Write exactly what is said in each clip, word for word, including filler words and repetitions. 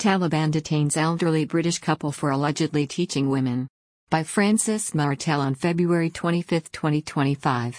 Taliban detains elderly British couple for allegedly teaching women. By Francis Martel on February twenty-fifth, twenty twenty-five.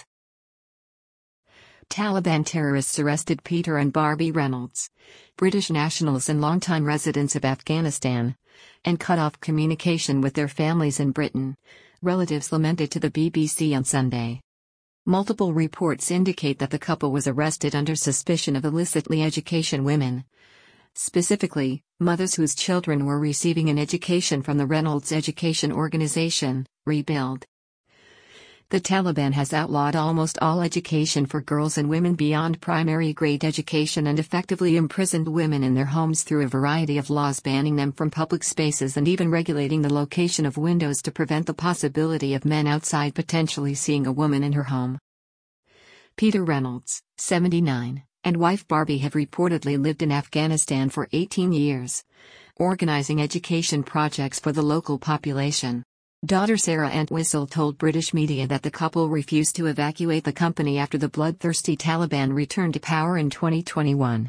Taliban terrorists arrested Peter and Barbie Reynolds, British nationals and longtime residents of Afghanistan, and cut off communication with their families in Britain, relatives lamented to the B B C on Sunday. Multiple reports indicate that the couple was arrested under suspicion of illicitly educating women. Specifically, mothers whose children were receiving an education from the Reynolds education organization, Rebuild. The Taliban has outlawed almost all education for girls and women beyond primary grade education and effectively imprisoned women in their homes through a variety of laws banning them from public spaces and even regulating the location of windows to prevent the possibility of men outside potentially seeing a woman in her home. Peter Reynolds, seventy-nine, and wife Barbie have reportedly lived in Afghanistan for eighteen years, organizing education projects for the local population. Daughter Sarah Entwistle told British media that the couple refused to evacuate the company after the bloodthirsty Taliban returned to power in twenty twenty-one.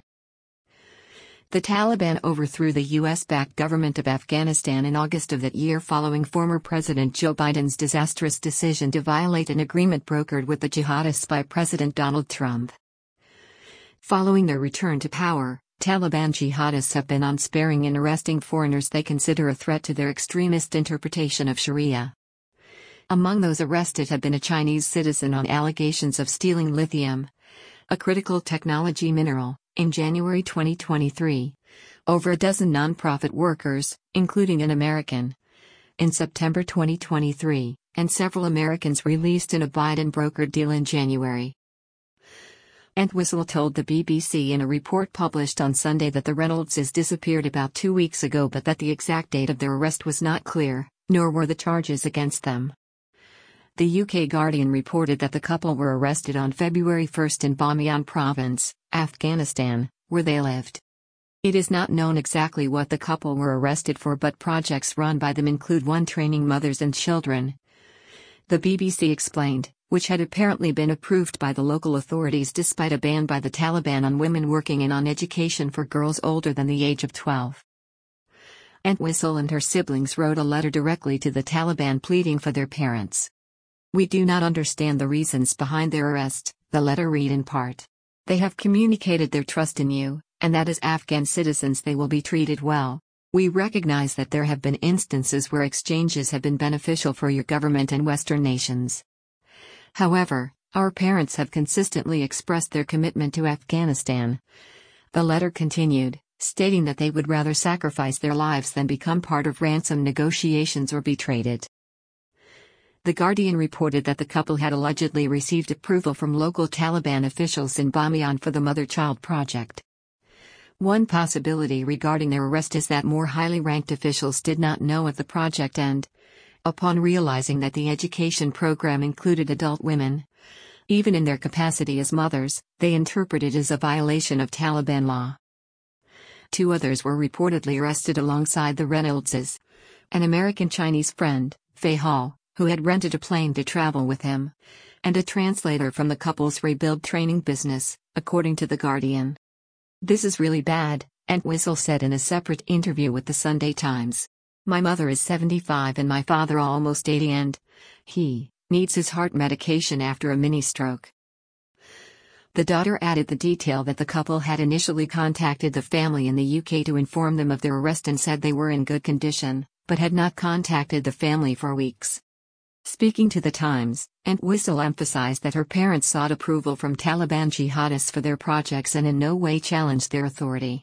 The Taliban overthrew the U S-backed government of Afghanistan in August of that year following former President Joe Biden's disastrous decision to violate an agreement brokered with the jihadists by President Donald Trump. Following their return to power, Taliban jihadists have been unsparing in arresting foreigners they consider a threat to their extremist interpretation of Sharia. Among those arrested have been a Chinese citizen on allegations of stealing lithium, a critical technology mineral, in January twenty twenty-three, over a dozen non-profit workers, including an American, in September twenty twenty-three, and several Americans released in a Biden-brokered deal in January. Entwistle told the B B C in a report published on Sunday that the Reynoldses disappeared about two weeks ago but that the exact date of their arrest was not clear, nor were the charges against them. The U K Guardian reported that the couple were arrested on February first in Bamiyan province, Afghanistan, where they lived. It is not known exactly what the couple were arrested for, but projects run by them include one training mothers and children. The B B C explained, which had apparently been approved by the local authorities despite a ban by the Taliban on women working in on education for girls older than the age of twelve. Entwistle and her siblings wrote a letter directly to the Taliban pleading for their parents. "We do not understand the reasons behind their arrest," the letter read in part. "They have communicated their trust in you, and that as Afghan citizens they will be treated well. We recognize that there have been instances where exchanges have been beneficial for your government and Western nations. However, our parents have consistently expressed their commitment to Afghanistan." The letter continued, stating that they would rather sacrifice their lives than become part of ransom negotiations or be traded. The Guardian reported that the couple had allegedly received approval from local Taliban officials in Bamiyan for the Mother-Child Project. One possibility regarding their arrest is that more highly ranked officials did not know of the project and, upon realizing that the education program included adult women, even in their capacity as mothers, they interpreted it as a violation of Taliban law. Two others were reportedly arrested alongside the Reynoldses: an American-Chinese friend, Fei Hall, who had rented a plane to travel with him, and a translator from the couple's Rebuild training business, according to The Guardian. "This is really bad," Entwistle said in a separate interview with the Sunday Times. "My mother is seventy-five and my father almost eighty and he needs his heart medication after a mini-stroke." The daughter added the detail that the couple had initially contacted the family in the U K to inform them of their arrest and said they were in good condition, but had not contacted the family for weeks. Speaking to the Times, Entwistle emphasized that her parents sought approval from Taliban jihadists for their projects and in no way challenged their authority.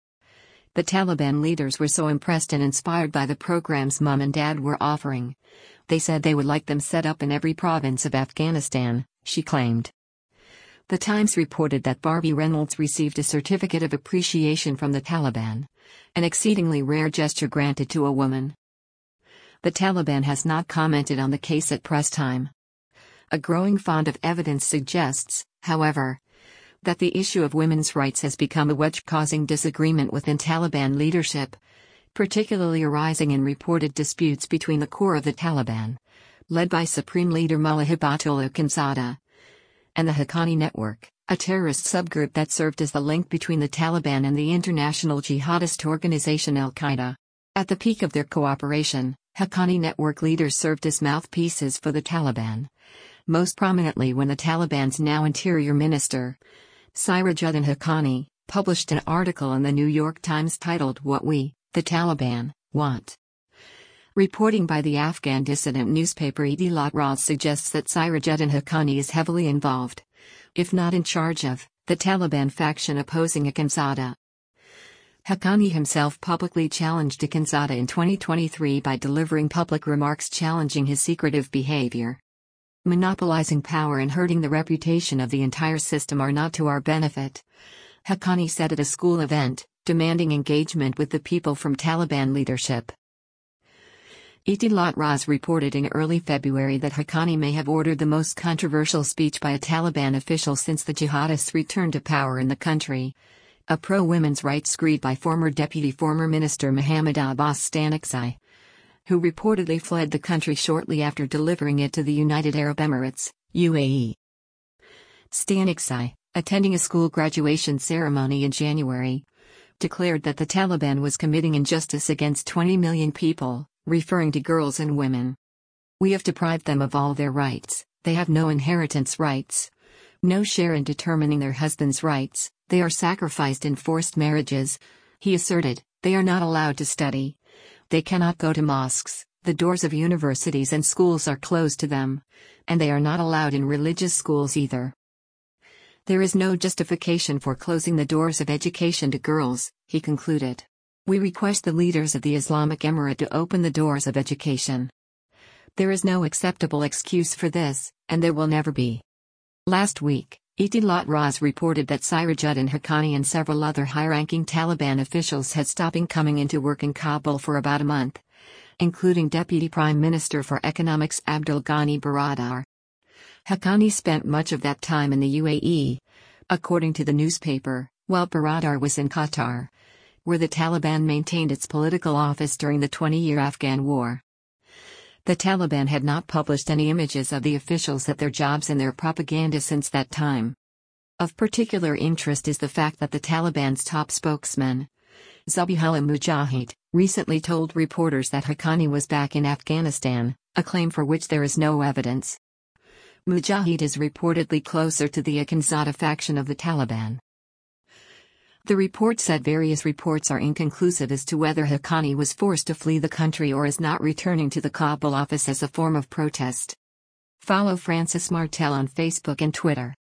The Taliban leaders were so impressed and inspired by the programs Mom and Dad were offering. They said they would like them set up in every province of Afghanistan, she claimed. The Times reported that Barbie Reynolds received a certificate of appreciation from the Taliban, an exceedingly rare gesture granted to a woman. The Taliban has not commented on the case at press time. A growing fund of evidence suggests, however, that the issue of women's rights has become a wedge causing disagreement within Taliban leadership, particularly arising in reported disputes between the core of the Taliban, led by Supreme Leader Mullah Hibatullah Akhundzada, and the Haqqani Network, a terrorist subgroup that served as the link between the Taliban and the international jihadist organization Al-Qaeda. At the peak of their cooperation, Haqqani network leaders served as mouthpieces for the Taliban. Most prominently when the Taliban's now Interior Minister, Sirajuddin Haqqani, published an article in the New York Times titled "What We, the Taliban, Want." Reporting by the Afghan dissident newspaper Ittilat Raz suggests that Sirajuddin Haqqani is heavily involved, if not in charge of, the Taliban faction opposing Akhundzada. Haqqani himself publicly challenged Akhundzada in twenty twenty-three by delivering public remarks challenging his secretive behavior. "Monopolizing power and hurting the reputation of the entire system are not to our benefit," Haqqani said at a school event, demanding engagement with the people from Taliban leadership. Ittilat Raz reported in early February that Haqqani may have ordered the most controversial speech by a Taliban official since the jihadists returned to power in the country. A pro-women's rights screed by former Deputy Former Minister Mohammad Abbas Staniksai, who reportedly fled the country shortly after delivering it to the United Arab Emirates, U A E. Staniksai, attending a school graduation ceremony in January, declared that the Taliban was committing injustice against twenty million people, referring to girls and women. "We have deprived them of all their rights. They have no inheritance rights, no share in determining their husbands' rights. They are sacrificed in forced marriages," he asserted. "They are not allowed to study. They cannot go to mosques, the doors of universities and schools are closed to them, and they are not allowed in religious schools either. There is no justification for closing the doors of education to girls," he concluded. "We request the leaders of the Islamic Emirate to open the doors of education. There is no acceptable excuse for this, and there will never be." Last week, Ittilat Raz reported that Sirajuddin Haqqani and several other high-ranking Taliban officials had stopped coming into work in Kabul for about a month, including Deputy Prime Minister for Economics Abdul Ghani Baradar. Haqqani spent much of that time in the U A E, according to the newspaper, while Baradar was in Qatar, where the Taliban maintained its political office during the twenty-year Afghan war. The Taliban had not published any images of the officials at their jobs in their propaganda since that time. Of particular interest is the fact that the Taliban's top spokesman, Zabihullah Mujahid, recently told reporters that Haqqani was back in Afghanistan, a claim for which there is no evidence. Mujahid is reportedly closer to the Akhundzada faction of the Taliban. The report said various reports are inconclusive as to whether Haqqani was forced to flee the country or is not returning to the Kabul office as a form of protest. Follow Francis Martel on Facebook and Twitter.